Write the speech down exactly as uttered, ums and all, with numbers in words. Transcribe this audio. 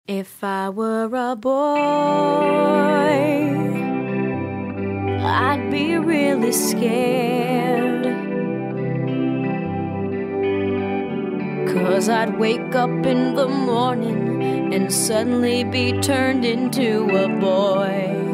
If I were a boy, I'd be really scared, 'cause I'd wake up in the morning and suddenly be turned into a boy.